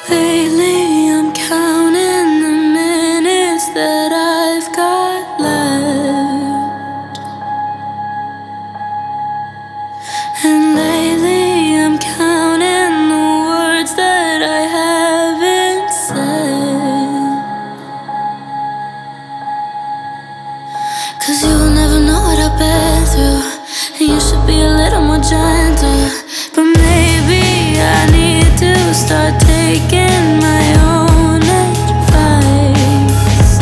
Lately I'm counting the minutes that I've got left. And lately I'm counting the words that I haven't said. 'Cause you'll never know what I've been through, and you should be a little more gentle. But maybe I need to start taking my own advice.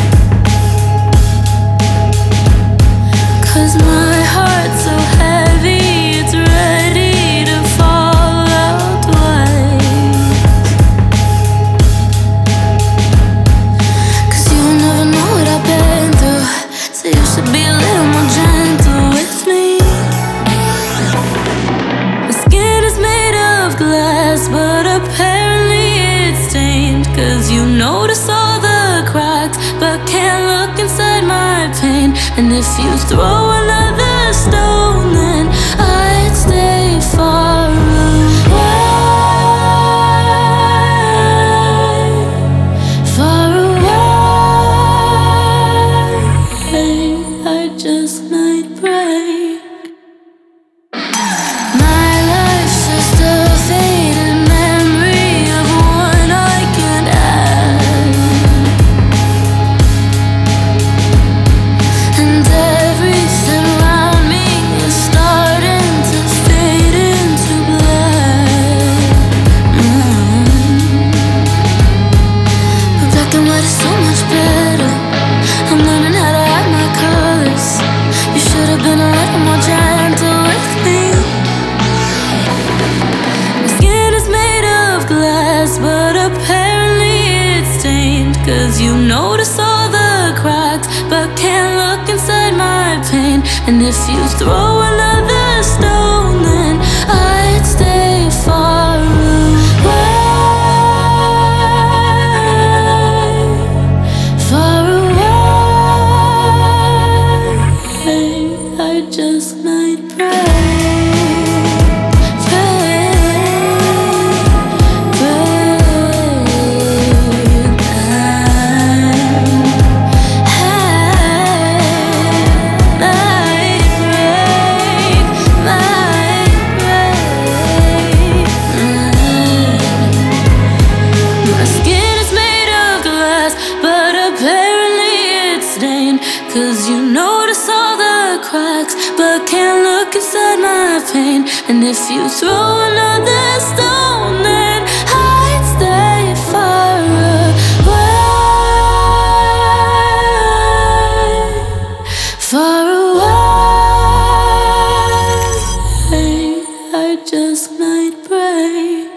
'Cause my heart's so heavy, it's ready to fall out twice. 'Cause you'll never know what I've been through, so you should be a little more gentle with me. My skin is made of glass, but apparently it's stained. 'Cause you notice all the cracks, but can't look inside my pain. And if you throw another stone, then I'd stay far away, far away. I just might break. My life's just a faded memory of one I can't add. And everything around me is starting to fade into black. But black and white is so much better. I'm learning how to hide my colors. You should have been a little more gentle with me. My skin is made of glass, but apparently it's stained. 'Cause you notice all the cracks, but can't look inside my pain. And if you throw another stone, then I'd stay far away, far away. I just might break, break, My skin is made of glass, but apparently it's stained. 'Cause you notice all the cracks, but can't look inside my pain. And if you throw another stone, then I'd stay far away, far away. I just might break.